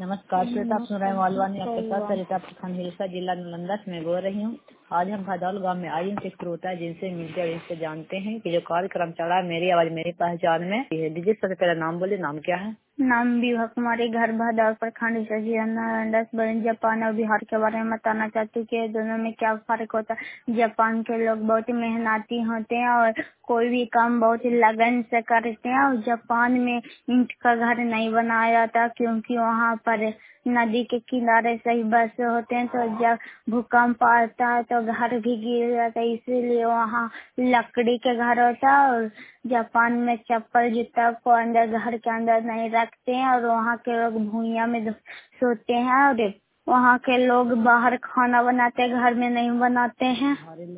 नमस्कार श्रोता, आप सुन रहे हैं मालवानी आपके साथ सरिता प्रखंड हिलसा जिला नालंदा से मैं बोल रही हूँ। आज हम भदौल गांव में आई हूँ के श्रोता है जिनसे मिलते और इनसे जानते हैं कि जो कार्यक्रम चला है मेरी आवाज मेरी पहचान में। दीजिए सबसे पहले नाम बोले, नाम क्या है? नाम विभा कुमारी, घर भदौल प्रखंड हिलसा जिला नालंदा से। जापान और बिहार के बारे में बताना चाहती हूँ कि दोनों में क्या फर्क होता है। जापान के लोग बहुत ही मेहनती होते हैं और कोई भी काम बहुत ही लगन से करते हैं। और जापान में ईंट का घर नहीं बनाया जाता क्योंकि वहाँ पर नदी के किनारे सही बसे होते हैं, तो जब भूकंप आता है तो घर भी गिर जाता है, इसीलिए वहाँ लकड़ी के घर होता है। और जापान में चप्पल जूता को अंदर घर के अंदर नहीं रखते हैं और वहाँ के लोग भुइयां में सोते हैं। और वहाँ के लोग बाहर खाना बनाते हैं, घर में नहीं बनाते हैं।